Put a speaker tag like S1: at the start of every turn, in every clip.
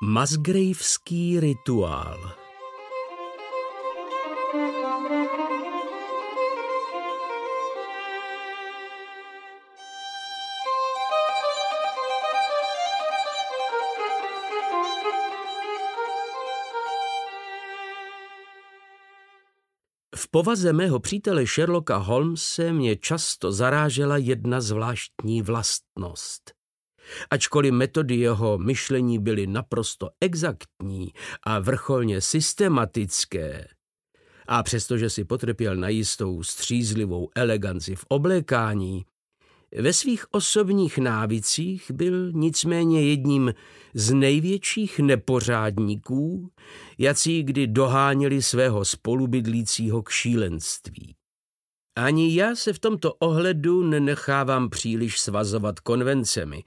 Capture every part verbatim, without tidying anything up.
S1: Musgraveský rituál. V povaze mého přítele Sherlocka Holmese mě často zarážela jedna zvláštní vlastnost. Ačkoliv metody jeho myšlení byly naprosto exaktní a vrcholně systematické, a přestože si potrpěl na jistou střízlivou eleganci v oblékání, ve svých osobních návycích byl nicméně jedním z největších nepořádníků, jací kdy doháněli svého spolubydlícího k šílenství. Ani já se v tomto ohledu nenechávám příliš svazovat konvencemi.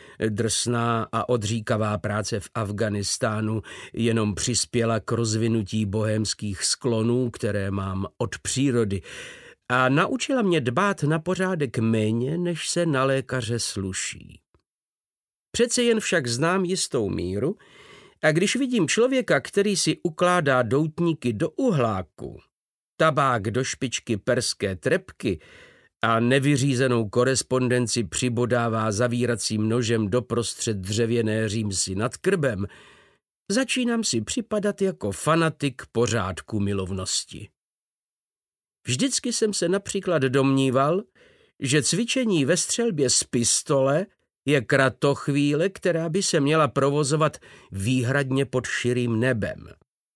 S1: Drsná a odříkavá práce v Afghánistánu jenom přispěla k rozvinutí bohémských sklonů, které mám od přírody, a naučila mě dbát na pořádek méně, než se na lékaře sluší. Přece jen však znám jistou míru, a když vidím člověka, který si ukládá doutníky do uhláku, tabák do špičky perské trepky a nevyřízenou korespondenci přibodává zavíracím nožem doprostřed dřevěné římsy nad krbem, začínám si připadat jako fanatik pořádku milovnosti. Vždycky jsem se například domníval, že cvičení ve střelbě z pistole je kratochvíle, která by se měla provozovat výhradně pod širým nebem.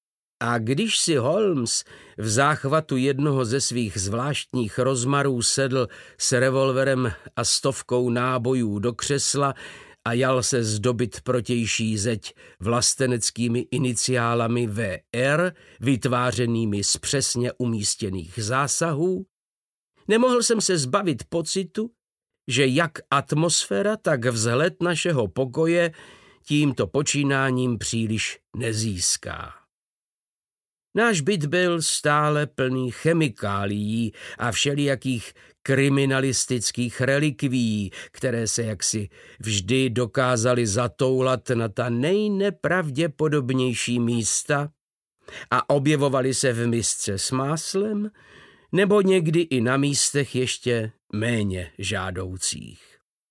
S1: A když si Holmes v záchvatu jednoho ze svých zvláštních rozmarů sedl s revolverem a stovkou nábojů do křesla a jal se zdobit protější zeď vlasteneckými iniciálami V R, vytvářenými z přesně umístěných zásahů, nemohl jsem se zbavit pocitu, že jak atmosféra, tak vzhled našeho pokoje tímto počínáním příliš nezíská. Náš byt byl stále plný chemikálií a všelijakých kriminalistických relikvií, které se jaksi vždy dokázaly zatoulat na ta nejnepravděpodobnější místa a objevovaly se v misce s máslem nebo někdy i na místech ještě méně žádoucích.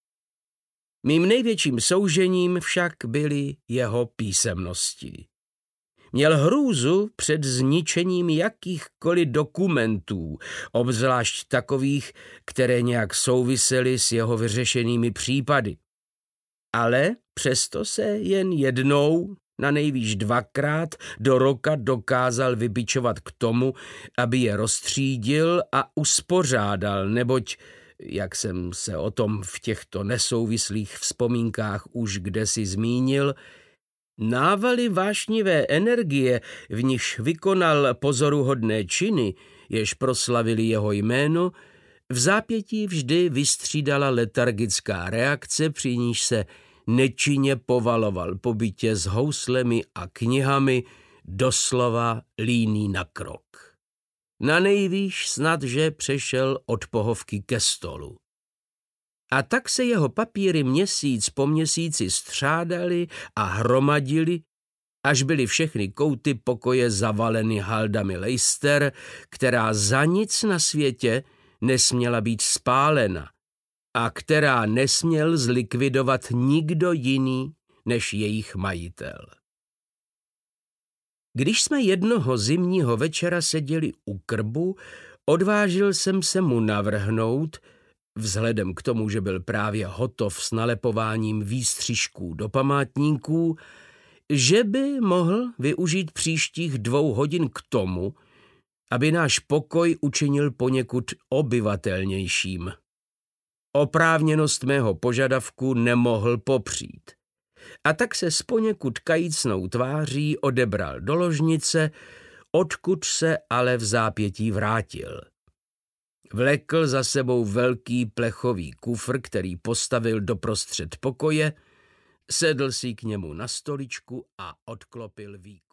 S1: Mým největším soužením však byly jeho písemnosti. Měl hrůzu před zničením jakýchkoliv dokumentů, obzvlášť takových, které nějak souvisely s jeho vyřešenými případy. Ale přesto se jen jednou, na nejvýš dvakrát do roka dokázal vybičovat k tomu, aby je rozstřídil a uspořádal, neboť, jak jsem se o tom v těchto nesouvislých vzpomínkách už kdesi zmínil, návaly vášnivé energie, v nichž vykonal pozoruhodné činy, jež proslavili jeho jméno, v zápětí vždy vystřídala letargická reakce, při níž se nečinně povaloval po bytě s houslemi a knihami, doslova líný na krok. Na nejvýš snad, že přešel od pohovky ke stolu. A tak se jeho papíry měsíc po měsíci střádali a hromadili, až byly všechny kouty pokoje zavaleny haldami Leicester, která za nic na světě nesměla být spálena a která nesměl zlikvidovat nikdo jiný než jejich majitel. Když jsme jednoho zimního večera seděli u krbu, odvážil jsem se mu navrhnout, vzhledem k tomu, že byl právě hotov s nalepováním výstřižků do památníků, že by mohl využít příštích dvou hodin k tomu, aby náš pokoj učinil poněkud obyvatelnějším. Oprávněnost mého požadavku nemohl popřít. A tak se s poněkud kajícnou tváří odebral do ložnice, odkud se ale v zápětí vrátil. Vlekl za sebou velký plechový kufr, který postavil doprostřed pokoje, sedl si k němu na stoličku a odklopil vík.